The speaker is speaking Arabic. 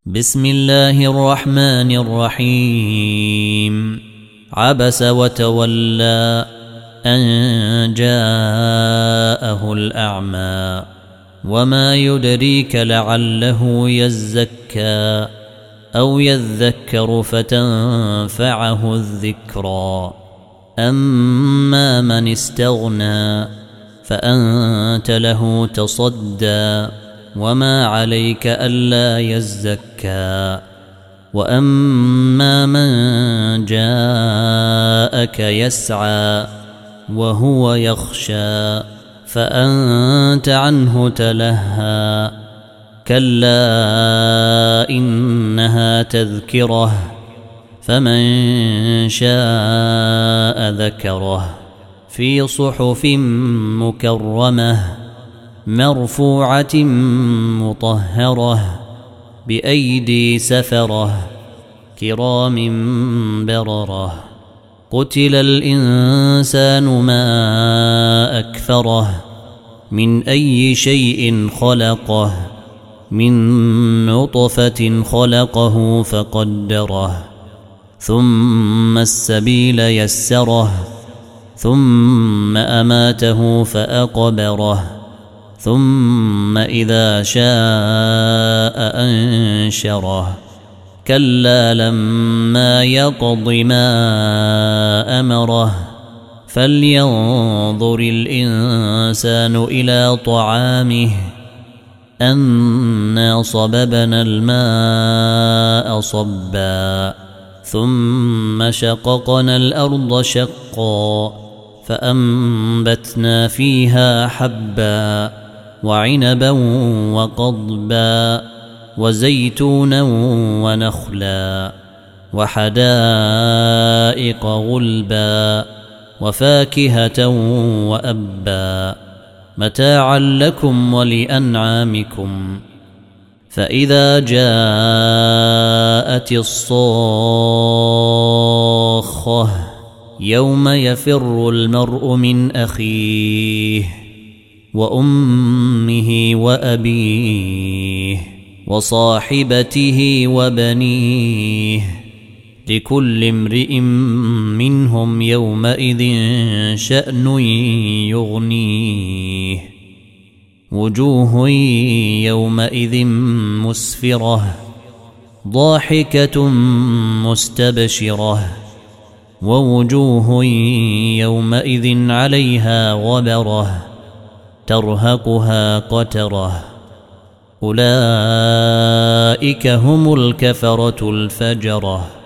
بسم الله الرحمن الرحيم. عبس وتولى أن جاءه الأعمى وما يدريك لعله يزكى أو يذكر فتنفعه الذكرى. أما من استغنى فأنت له تصدى وما عليك ألا يزكى. وأما من جاءك يسعى وهو يخشى فأنت عنه تلهى. كلا إنها تذكرة فمن شاء ذكره في صحف مكرمة مرفوعة مطهرة بأيدي سفرة كرام بررة. قتل الإنسان ما أكفره من أي شيء خلقه من نطفة خلقه فقدره ثم السبيل يسره ثم أماته فأقبره ثم إذا شاء أنشره. كلا لما يقض ما أمره فلينظر الإنسان إلى طعامه أنا صببنا الماء صبا ثم شققنا الأرض شقا فأنبتنا فيها حبا وعنبا وقضبا وزيتونا ونخلا وحدائق غلبا وفاكهة وأبا متاعا لكم ولأنعامكم. فإذا جاءت الصاخة يوم يفر المرء من أخيه وأمه وأبيه وصاحبته وبنيه لكل امرئ منهم يومئذ شأن يغنيه. وجوه يومئذ مسفرة ضاحكة مستبشرة ووجوه يومئذ عليها غبرة ترهقها قترة. أولئك هم الكفرة الفجرة.